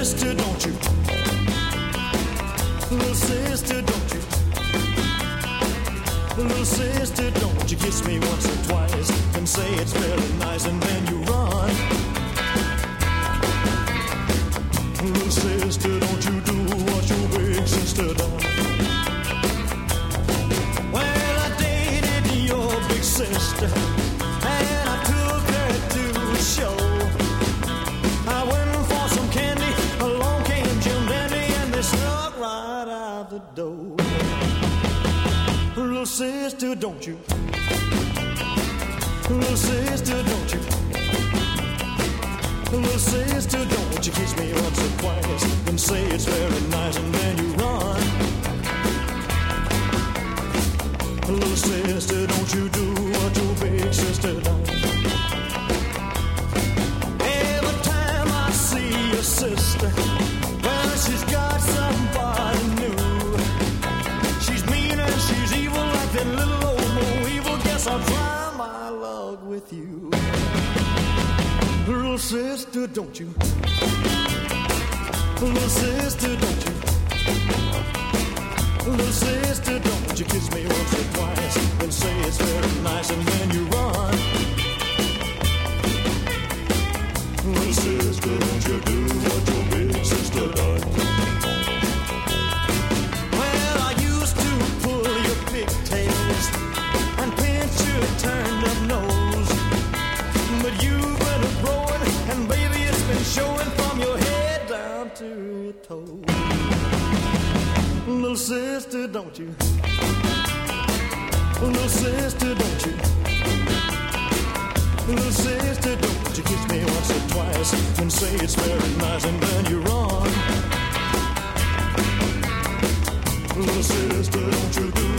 sister, don't you? Little sister, don't you? Little sister, don't you kiss me once or twice and say it's very nice and then you run. Little sister, don't you do what your big sister done. Well, I dated your big sister and I took her to a show. I went for some candy, along came Jim Dandy and they snuck right out the door. Little sister, don't you? Little sister, don't you? Little sister, don't you kiss me once or twice and say it's very nice and then you run. Little sister, don't you do what your big sister done. Every time I see your sister, well, she's got somebody new. She's mean and she's evil like that little old Mo Evil. Guess I'll try my luck with you. Little sister, don't you? Little sister, don't you? Little sister, don't you kiss me once or twice and say it's very nice and then you run. Little sister, don't you do what your big sister done. Well, I used to pull your pigtails and pinch your turned up nose, but you've been growing and baby it's been showing from your head down to your toes. Little sister, don't you? Little sister, don't you? Little sister, don't you kiss me once or twice and say it's very nice and then you run. Little sister, don't you do